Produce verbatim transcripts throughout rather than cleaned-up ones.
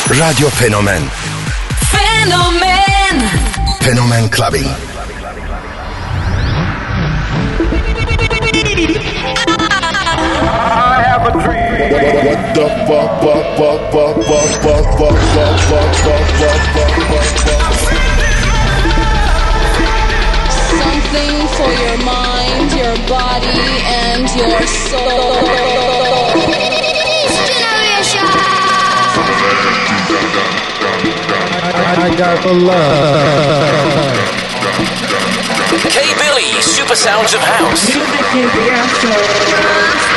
Radyo Fenomen. Fenomen. Fenomen Clubbing. I have a dream. What the fuck, fuck, fuck, fuck, fuck, fuck, fuck, fuck, fuck, fuck, fuck, fuck, fuck. Something for your mind, your body, and your soul. I got the love. K Billy, Super Sounds of House. Music is the answer.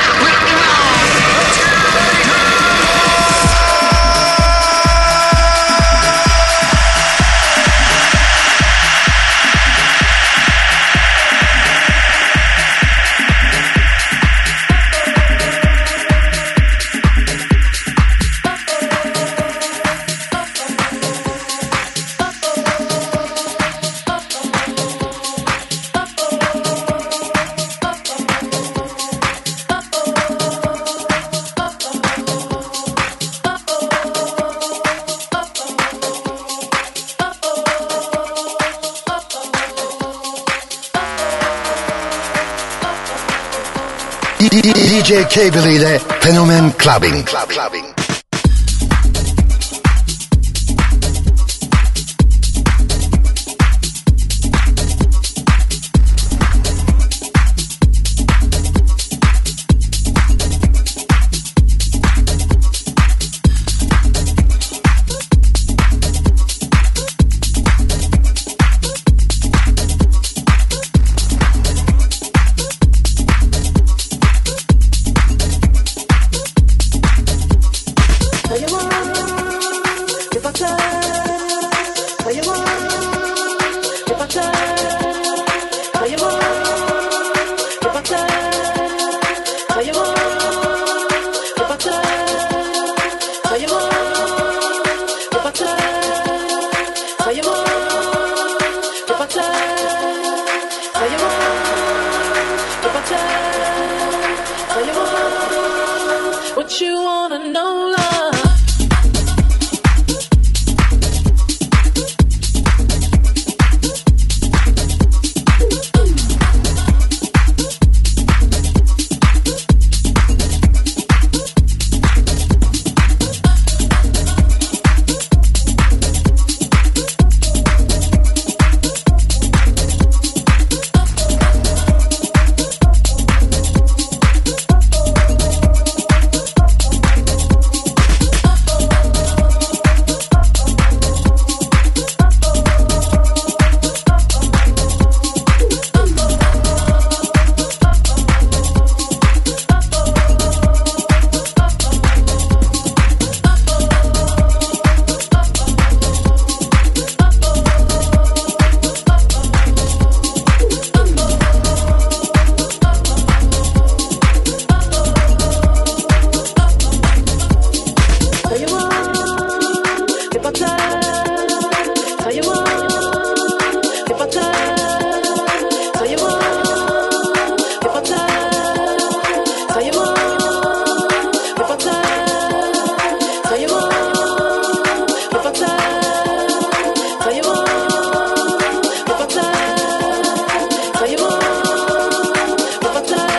D J K-Billy ile Fenomen Clubbing. Club, clubbing.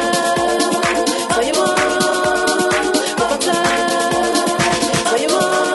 You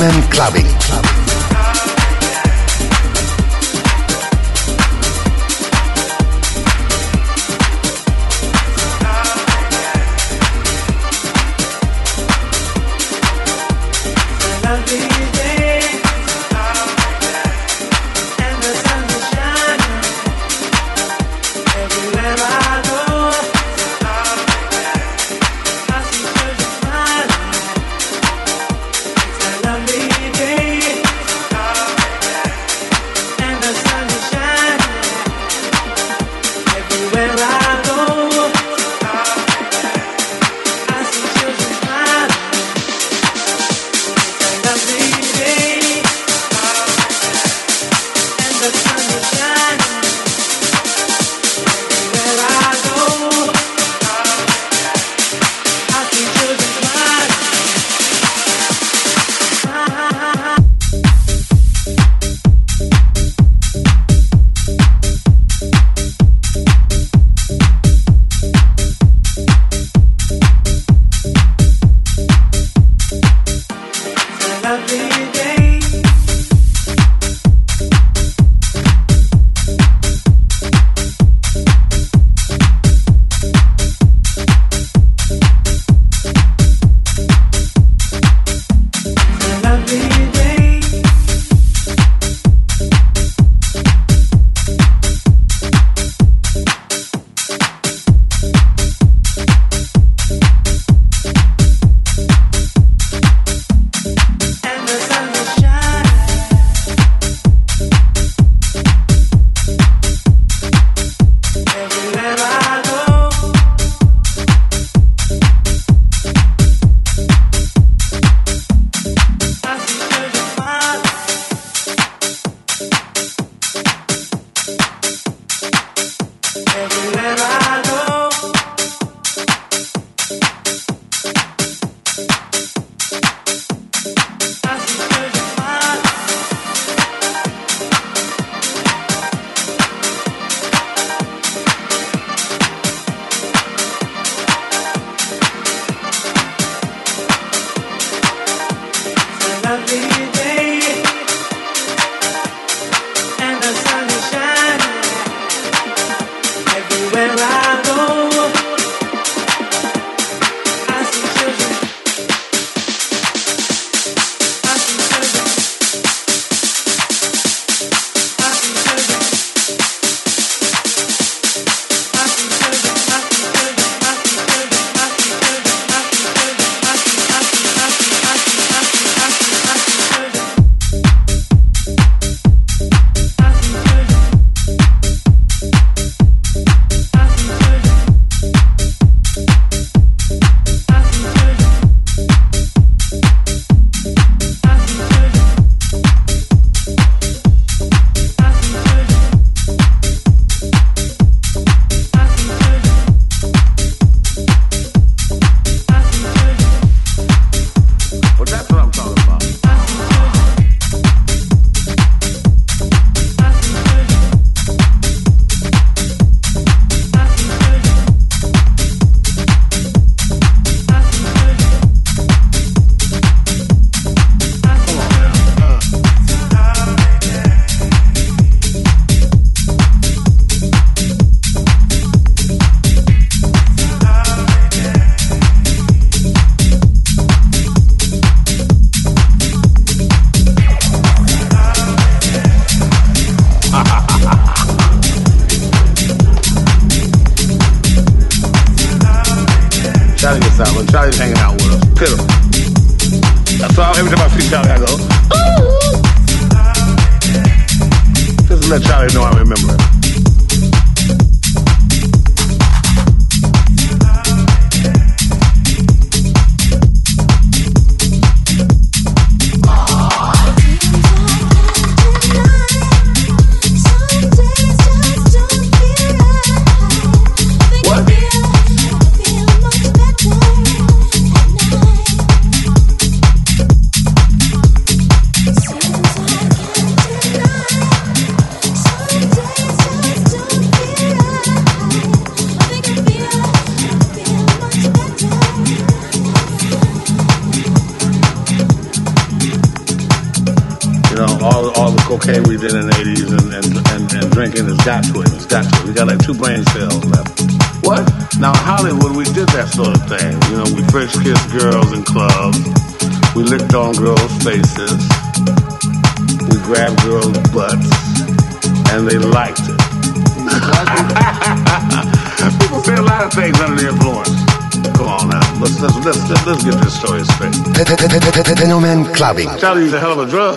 Fenomen Clubbing. Charlie's hanging out with us. Pitiful. That's all. Every time I see Charlie, I go, ooh. Just to let Charlie know I remember it. Sometimes know, all all the cocaine we did in the eighties and, and, and, and drinking has got to it. It's got to it. We got like two brain cells left. What? Now, Hollywood, we did that sort of thing. You know, we French kissed girls in clubs. We licked on girls' faces. We grabbed girls' butts. And they liked it. People say a lot of things under the influence. Come on now. Let's, let's, let's, let's, let's get this story straight. Fenomen Clubbing. Charlie's a hell of a drug.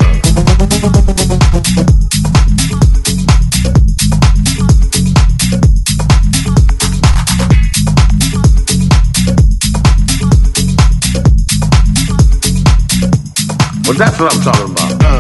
Well, that's what I'm talking about. Uh.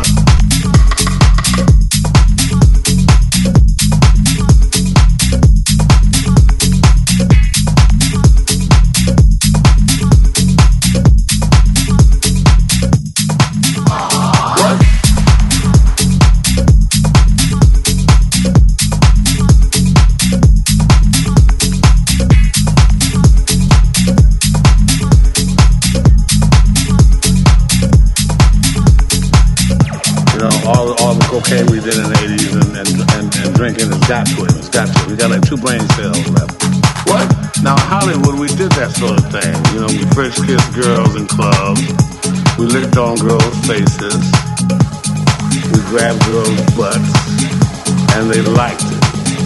Cocaine we did in the eighties and, and, and, and drinking has got to it. It's got to it. We got like two brain cells left. What? Now, Hollywood, we did that sort of thing. You know, we French kissed girls in clubs. We licked on girls' faces. We grabbed girls' butts. And they liked it.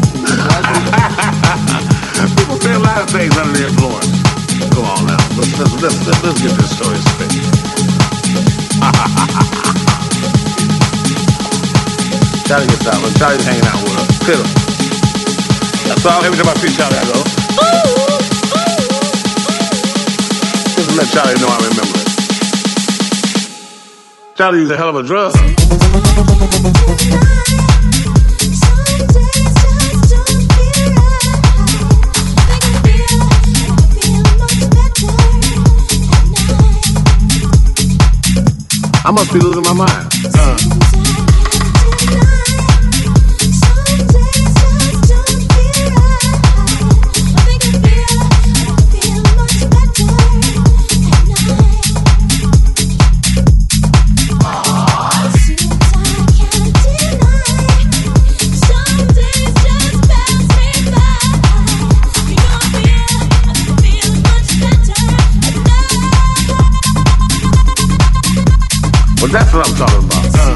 People say a lot of things under the influence. Come on now. Let's, let's, let's, let's, let's get this story straight. Charlie gets out, but Charlie's hanging out with us. Fiddle. That's all. Every time I see Charlie, I go, ooh, ooh. Just to let Charlie know I remember it. Charlie used a hell of a drug. I must be losing my mind. Uh. Well, that's what I'm talking about. Uh.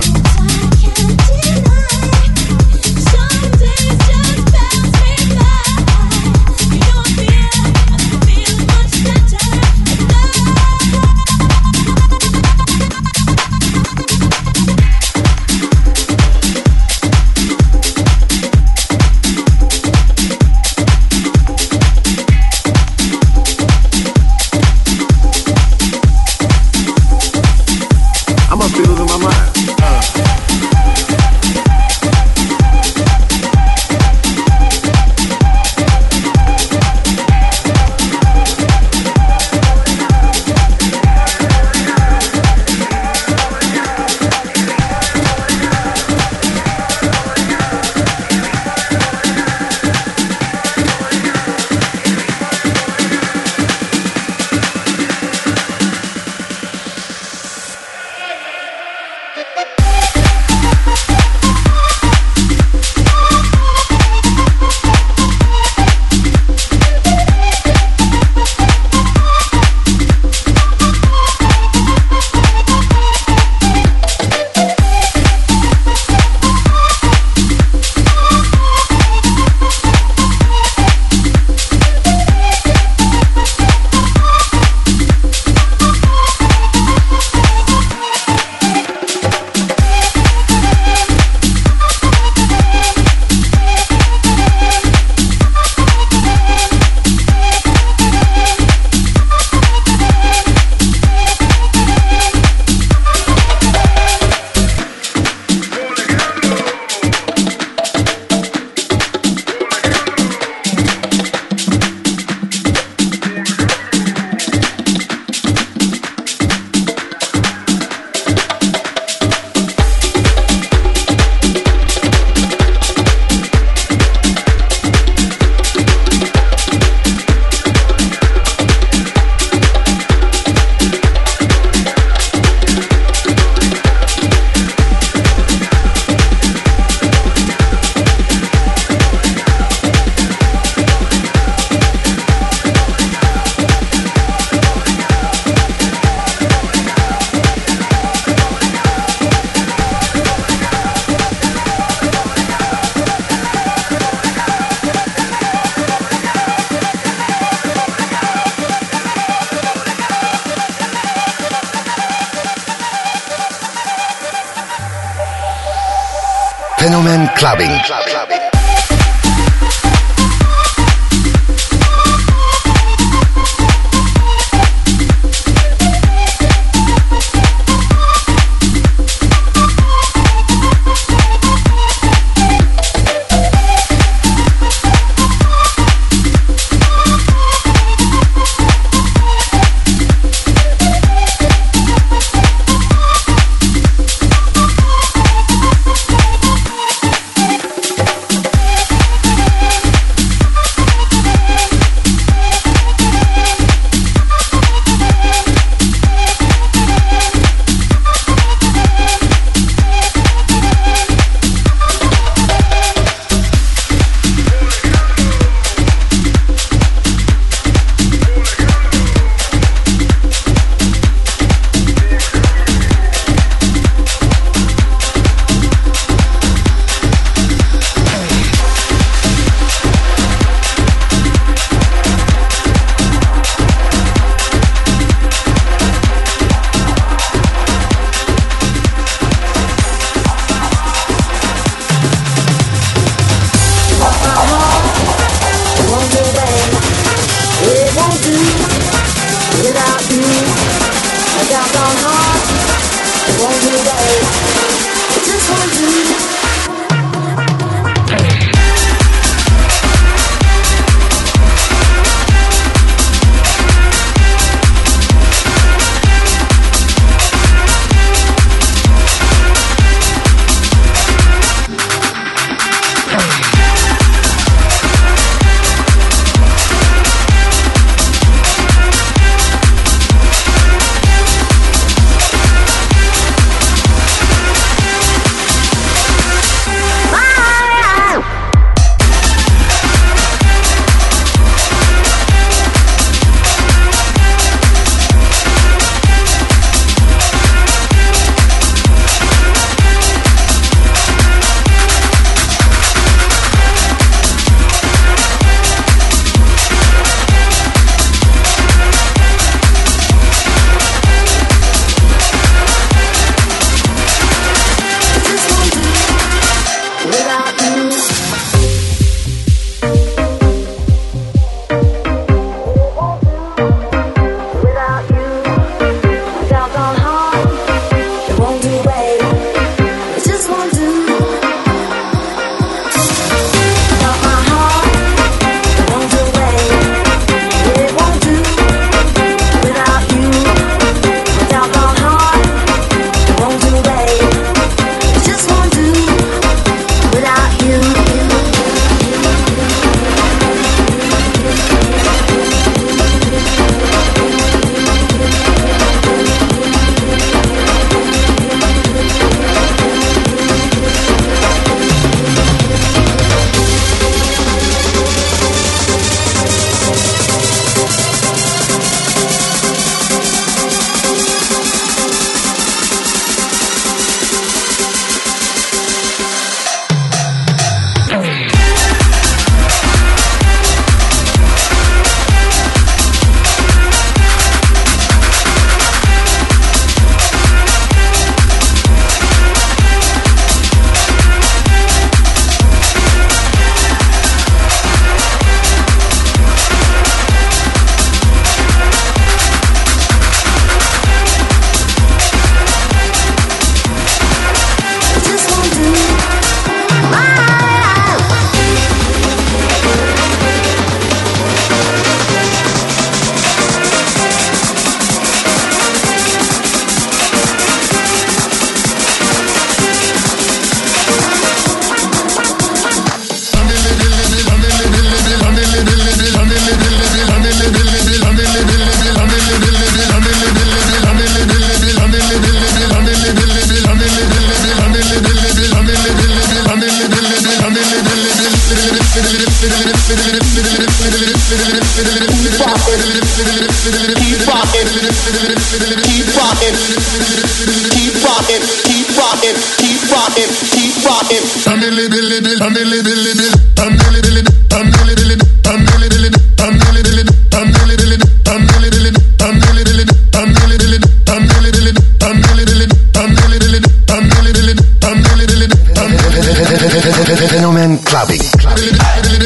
Fenomen Clubbing. clubbing. clubbing.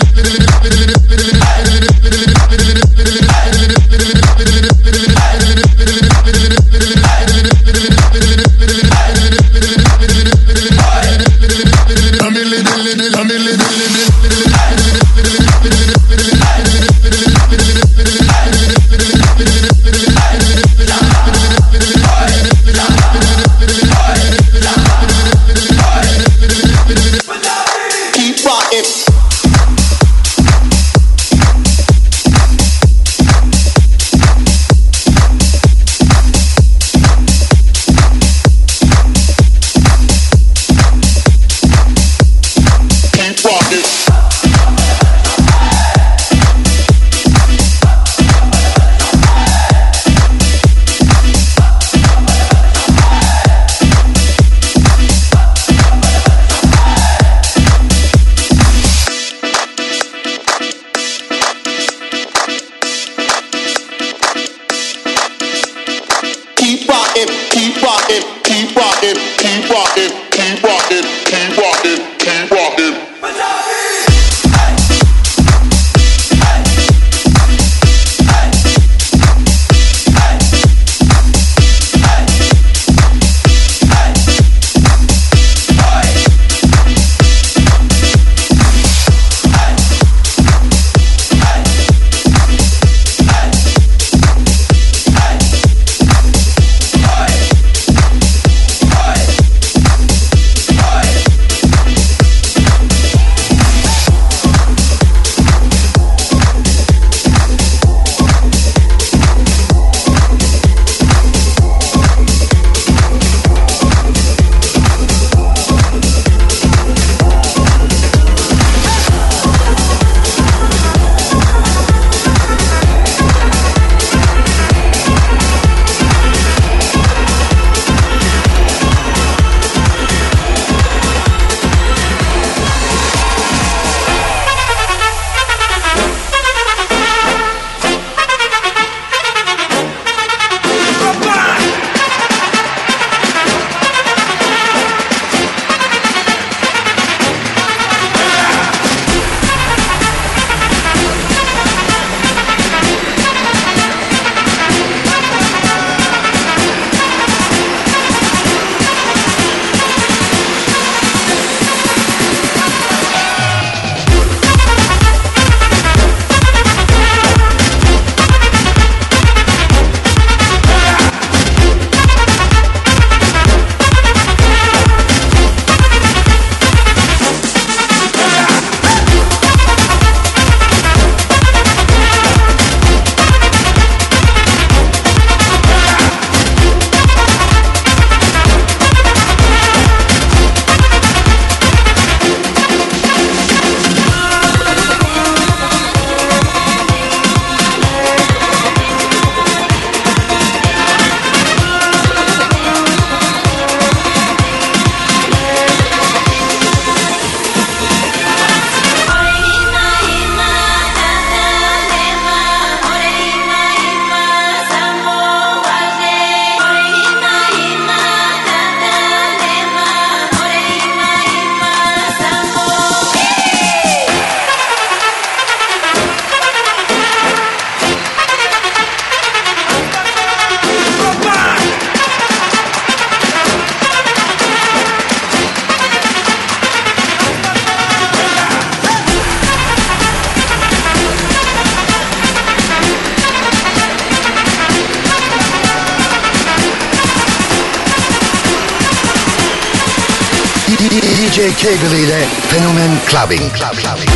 D J Cable ile Fenomen Clubbing. Clubbing.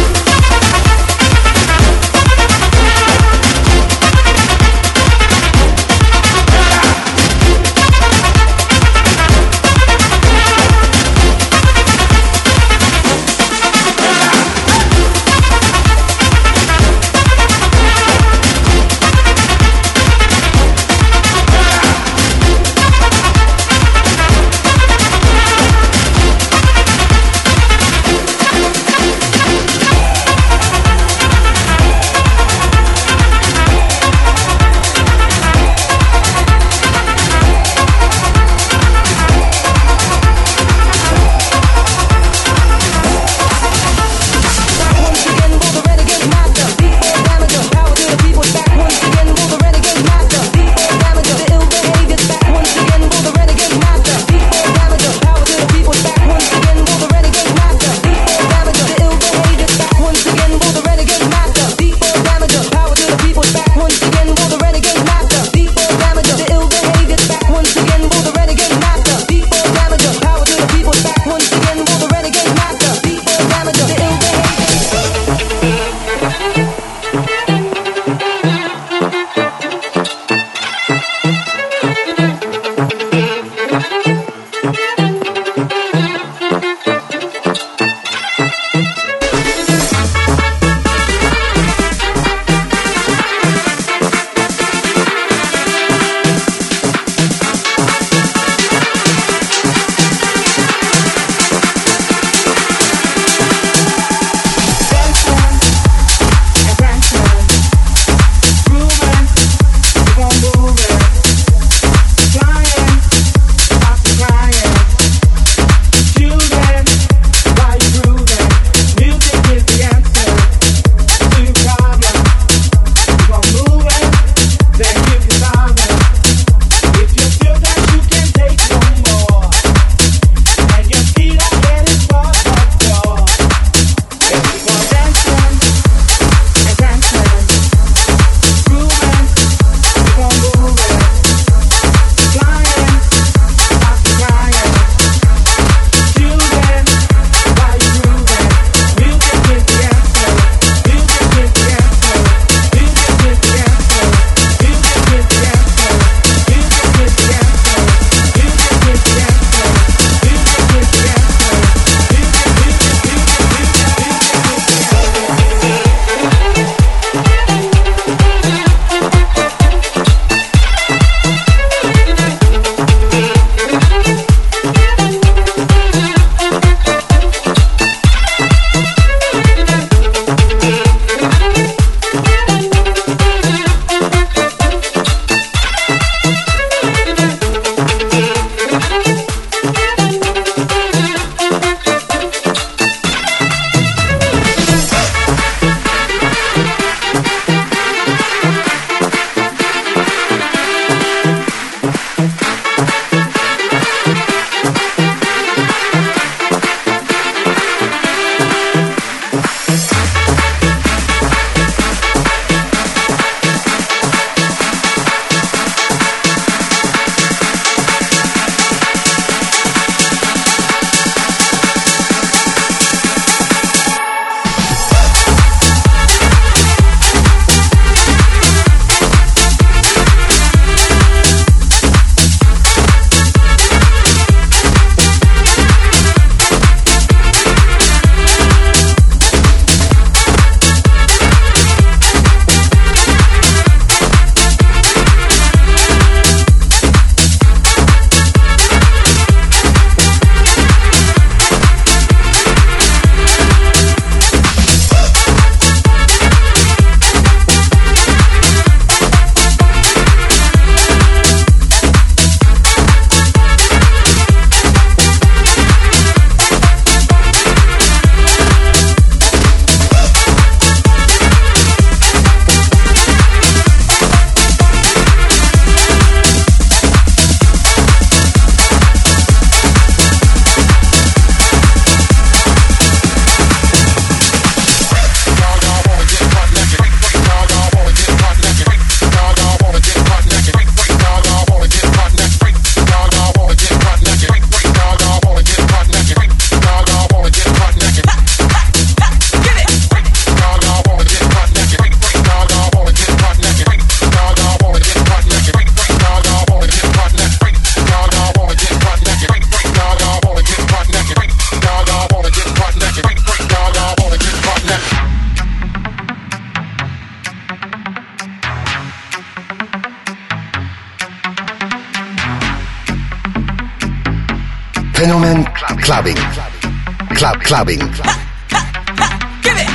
clubbing. Club clubbing. Give it.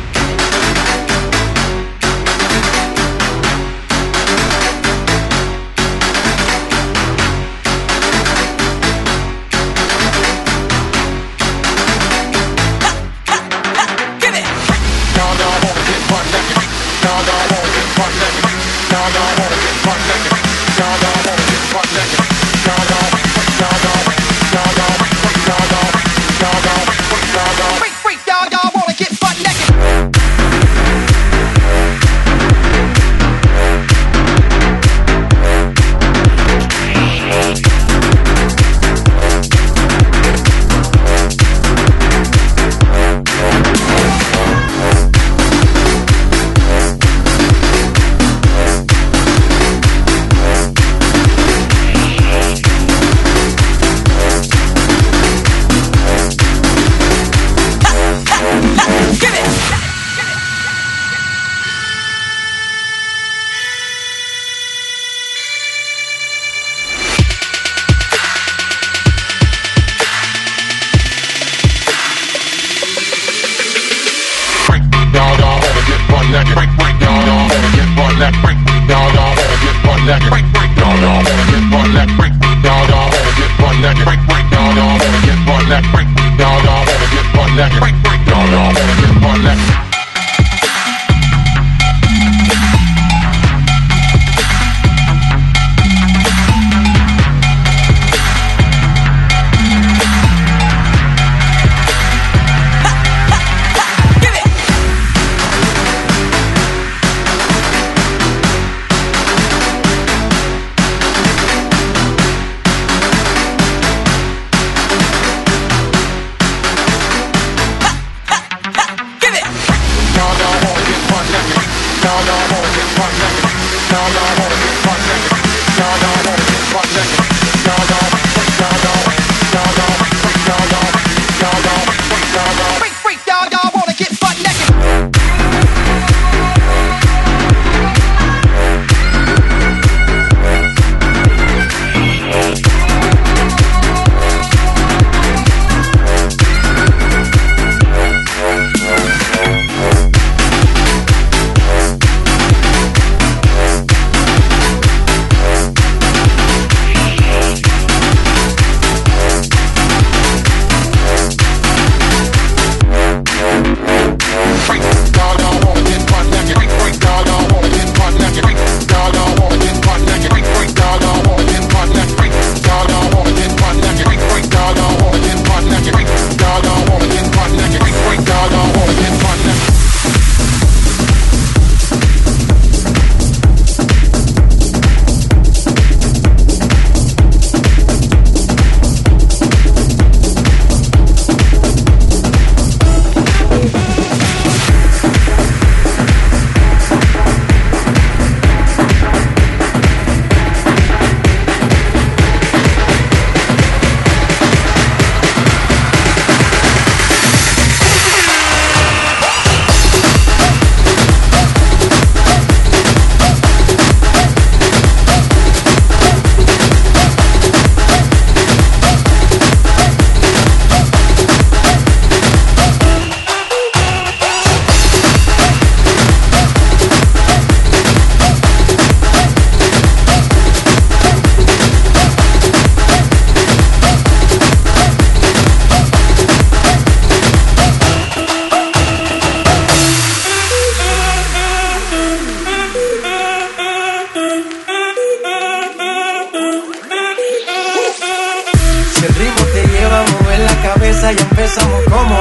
cabeza y empezamos como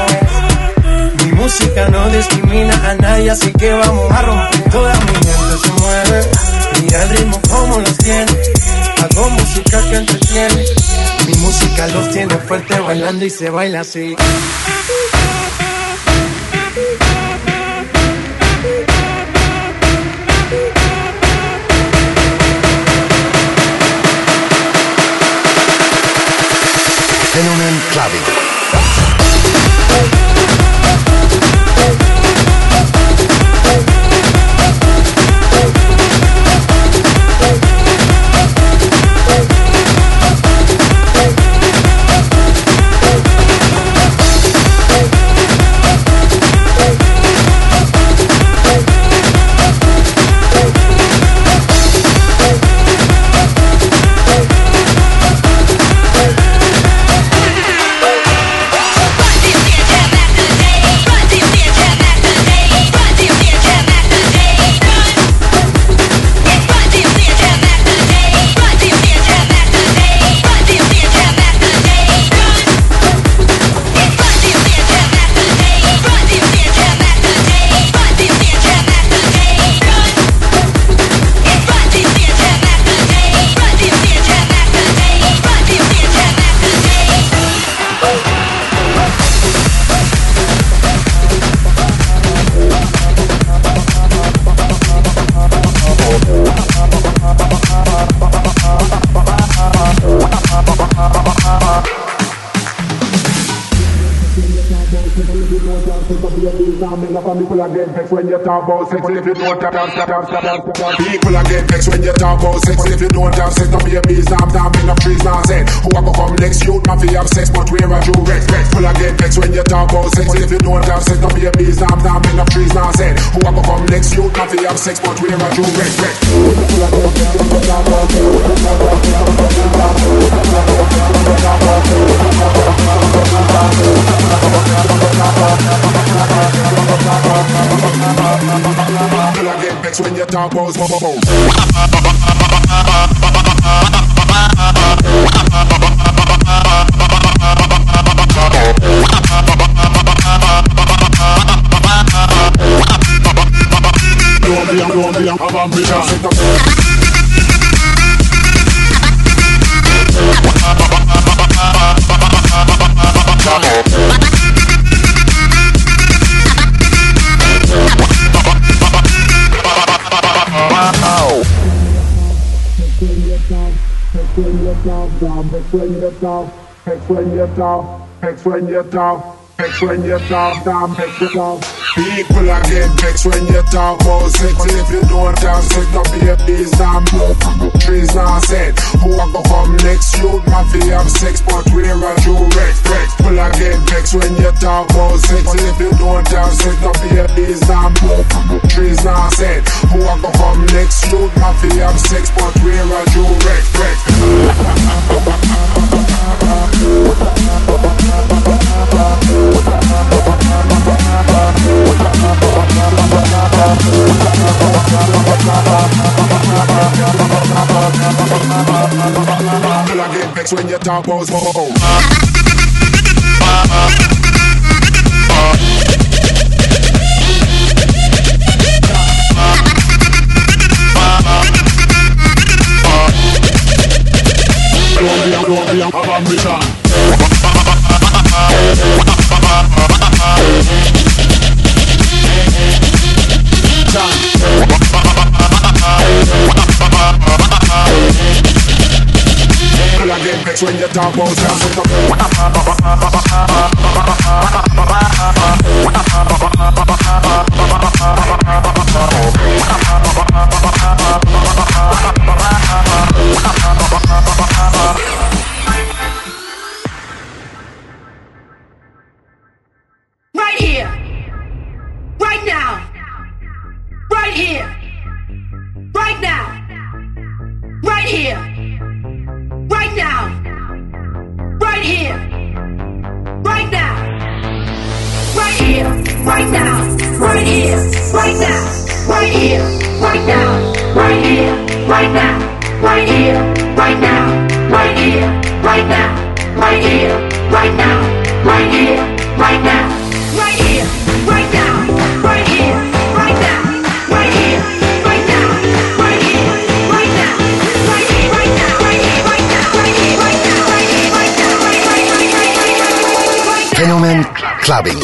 es. Mi música no discrimina a nadie, así que vamos a romper. Toda mi gente se mueve, mira el ritmo como los tiene. Hago música que entretiene. Mi música los tiene fuerte bailando y se baila así. Fenomen Clubbing. People are get vexed when you talk about sex. If you don't have sex, people are get vexed when you talk about sex. If you don't have sex, the babies damn damn in the trees now said. Who a go come next? Youth man fi have sex, but where are you respect? People are get vexed when you talk about sex. If you don't have sex, the babies damn damn in the trees now said. Who a go come next? Youth man fi have sex, but where are you respect? People are get vexed when you talk about sex. People are get vexed when you talk about sex. Don't be, don't be, have ambition. When you talk, down, when you talk, when you talk, when you talk, when you talk, down, when you talk. People are get vexed when you talk about sex. If you don't have sex, the babies damn trees now said. Who a go come next? Youth man fi have sex, but where are you respect? People are get vexed when you talk about sex. If you don't have sex, the babies damn trees now said. Who a go come next? Youth man fi have sex, but where are you respect? People are get vexed when you talk about smoke. Don't be, don't be, have ambition. People are get vexed when you talk about sex. Right here, right now, right here, right now, right here, right now, right here, right now, right here, right now, right here, right now, right here, right now, right here, right now, right here, right now, right here, right now, right here, right now, right here, right now. Right here, right now, right here, right now, right here, right now, right here, right now, right here, right now, right here, right now, right here, right now, right here, right now, right here, right now, right now. Fenomen Clubbing.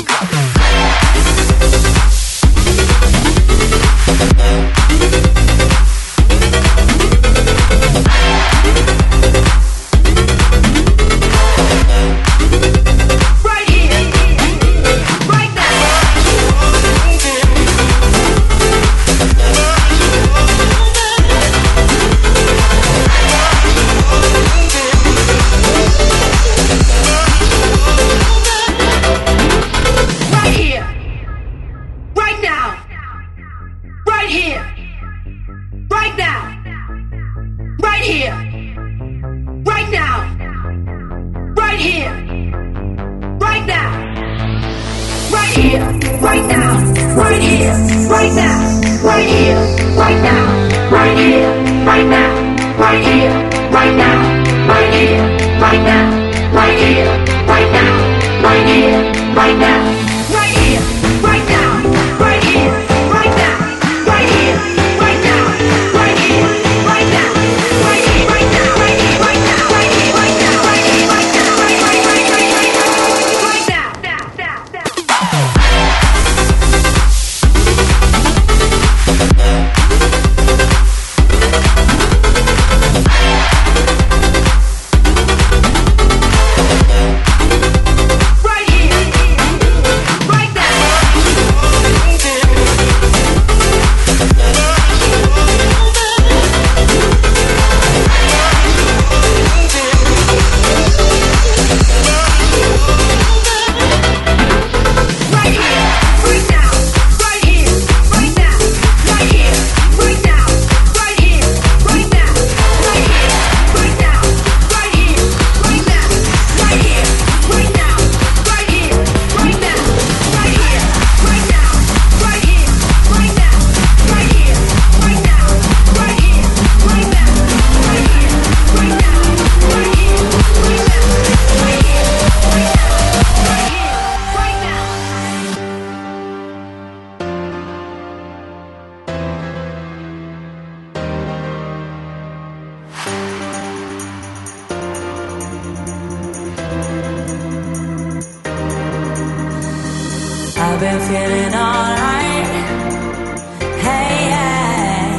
been feeling alright. Hey, hey.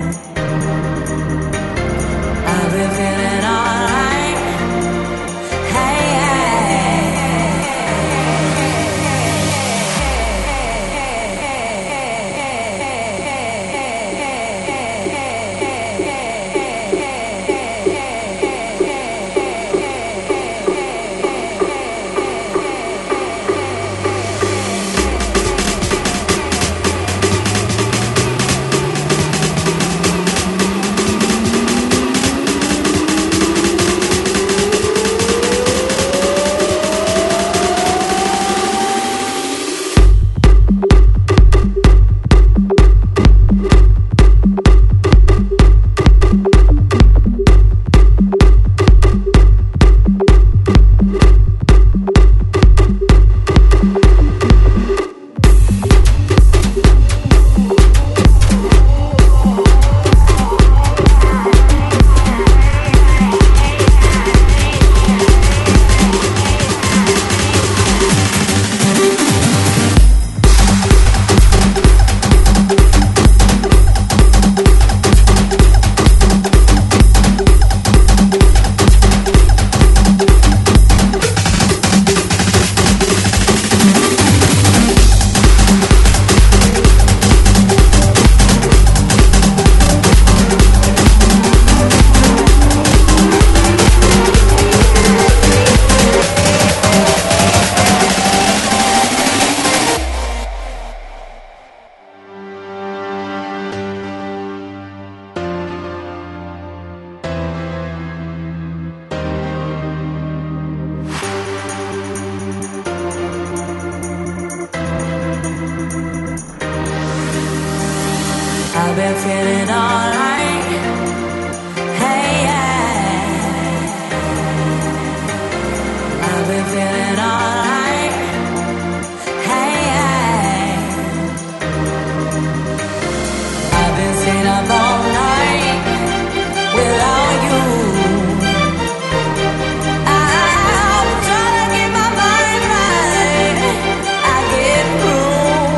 I've been feeling alright. Hey, I've been feeling alright. Hey, yeah. I've been feeling alright. Hey, yeah. I've been staying up all night without you. I'm trying to get my mind right. I get through.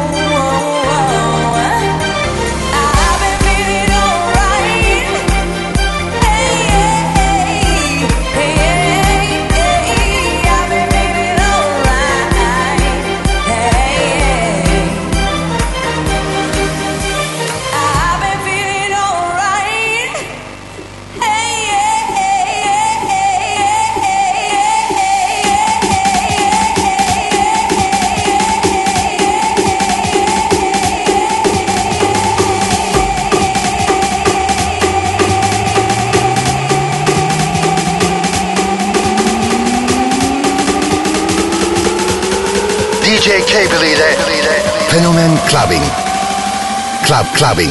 D J Cable ile Fenomen Clubbing. Club Clubbing.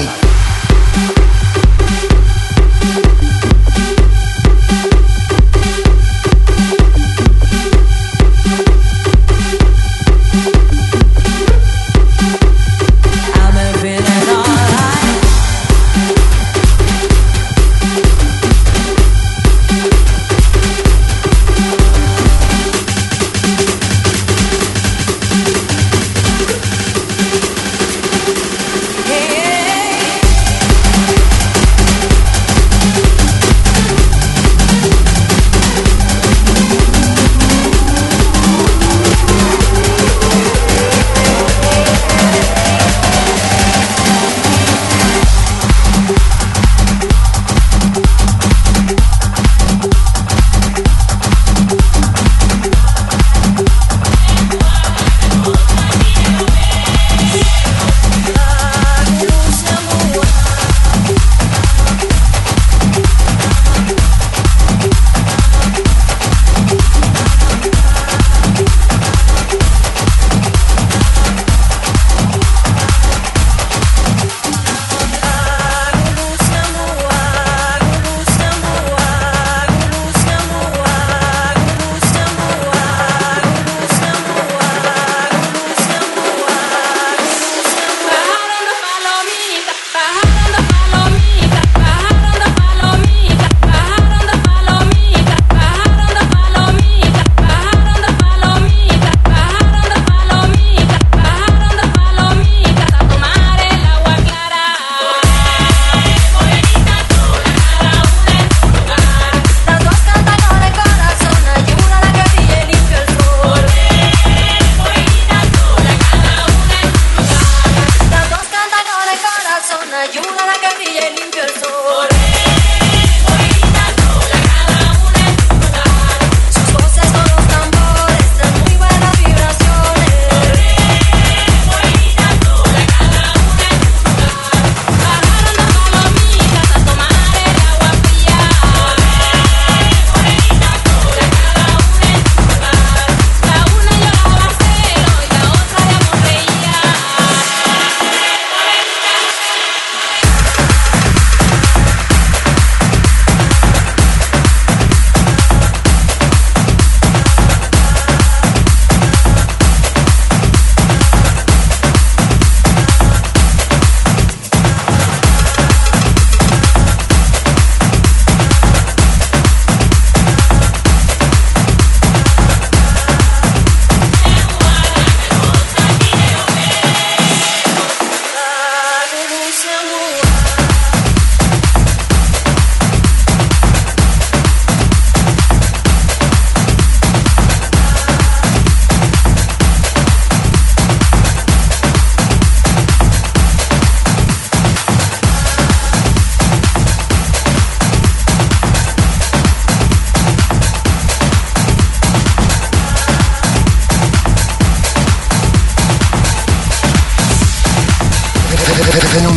Yeah.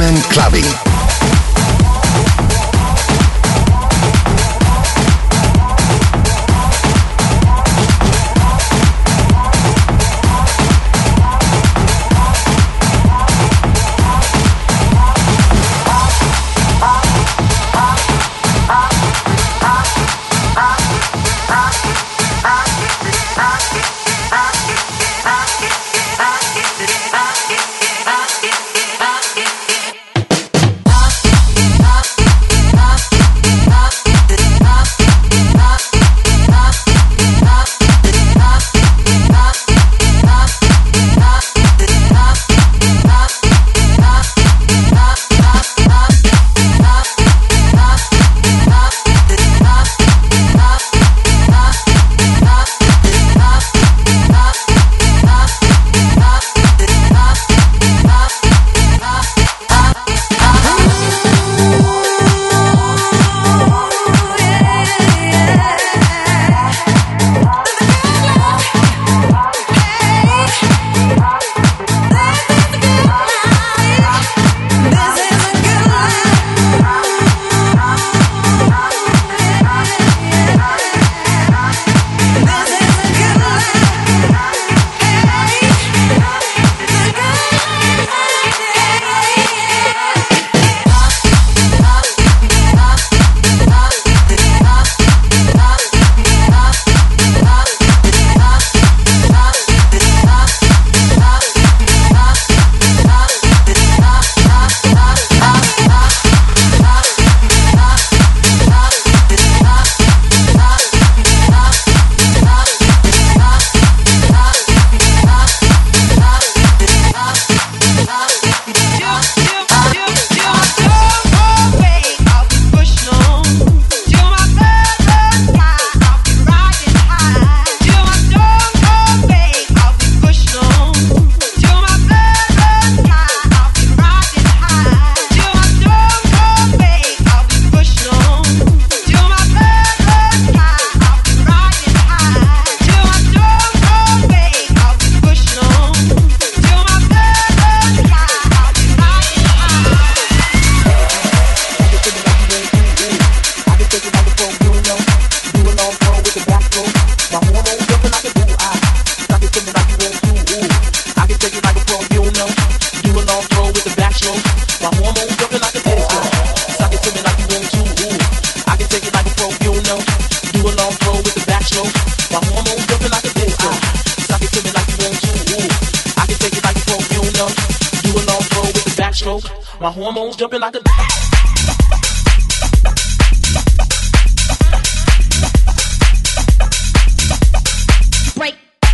Fenomen Clubbing. My hormones jumping like a break.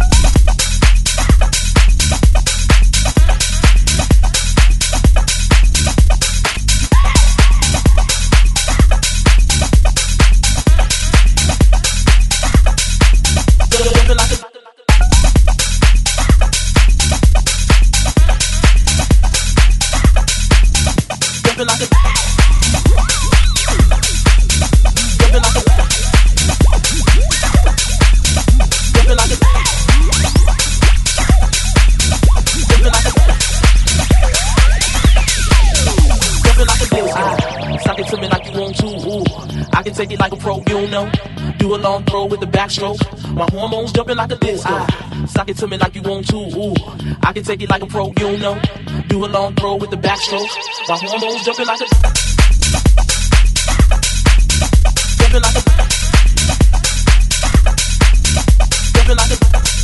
Take it like a pro, you know. Do a long throw with the backstroke. My hormones jumping like a disco. Ah, sock it to me like you want to. Ooh, I can take it like a pro, you know. Do a long throw with the backstroke. My hormones jumping like a jumping like a jumping like a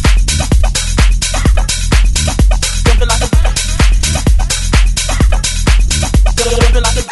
jumping like a jumping like a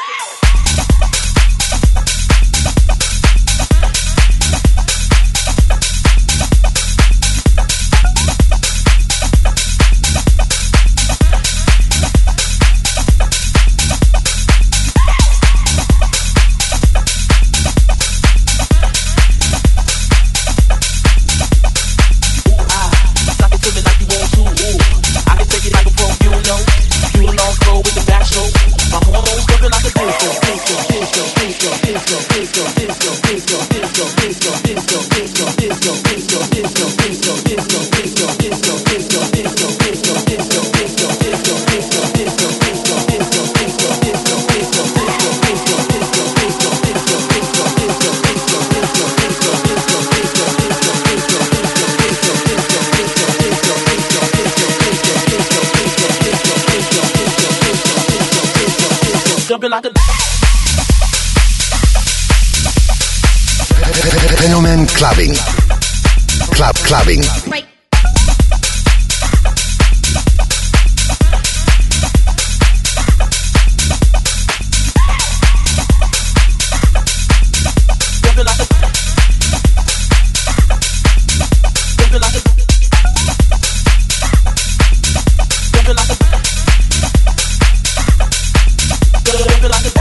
jumping like a. Fenomen Clubbing. Club Clubbing. Right. Jumping like a. Jumping like a. Jumping like a. Jumping like a.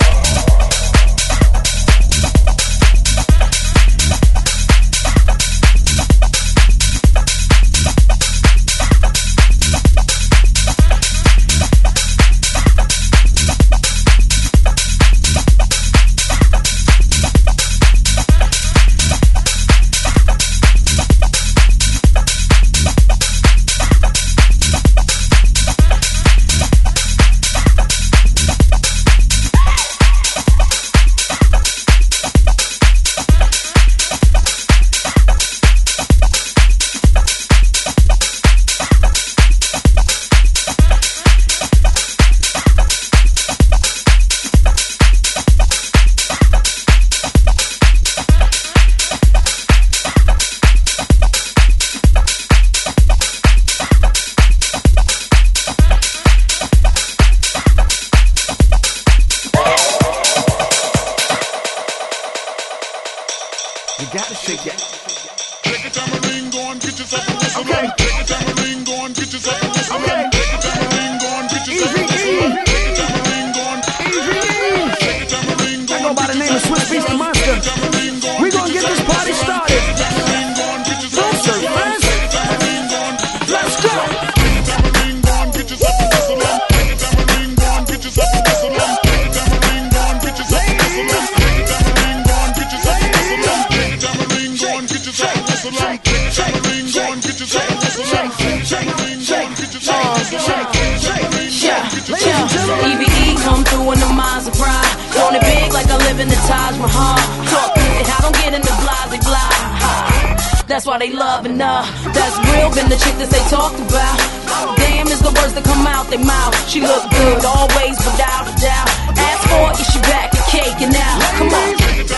That's why they loving her. That's real, been the chick that they talked about. Damn is the words that come out they mouth. She look good always, without a doubt. Ask for it, is she back and caking out? Come on.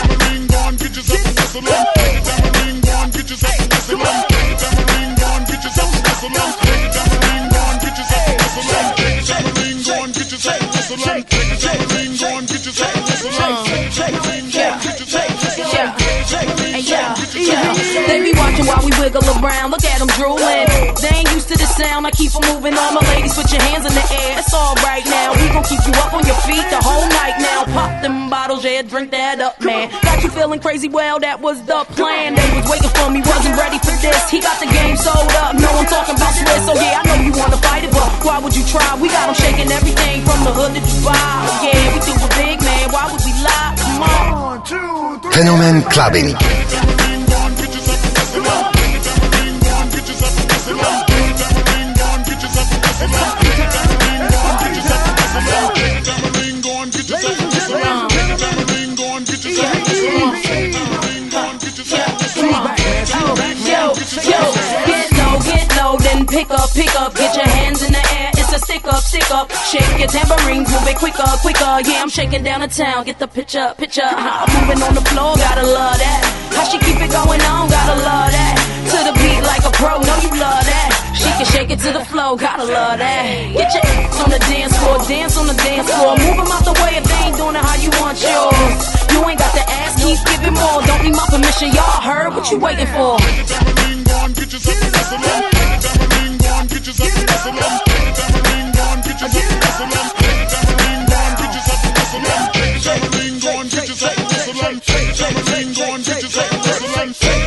They be watching while we wiggle around. Look at them drooling. They ain't used to the sound. I keep them moving. All my ladies, put your hands in the air. It's all right now. We gon' keep you up on your feet the whole night now. Pop them bottles, yeah, drink that up, man. Got you feeling crazy? Well, that was the plan. They was waiting for me, wasn't ready for this. He got the game sold up. No, I'm talking about Swiss. So yeah, I know you wanna fight it, but why would you try? We got them shaking everything from the hood to Dubai. Oh, yeah, we do it big, man. Why would we lie? Come on. One, two, three. Fenomen Clubbing. Pick up, pick up, get your hands in the air. It's a stick up, stick up. Shake your tambourines, move it quicker, quicker. Yeah, I'm shaking down the town. Get the picture, picture. How I'm moving on the floor, gotta love that. How she keep it going on, gotta love that. To the beat like a pro, know you love that. She can shake it to the flow, gotta love that. Get your ass on the dance floor, dance on the dance floor. Move them out the way if they ain't doing it how you want yours. You ain't got the ass, keep giving more. Don't need my permission, y'all heard what you waiting for. Get yourself a whistle on. Get yourself a whistle on. Get yourself a whistle on. Get yourself a whistle on. Get yourself a whistle on. Get yourself a whistle on.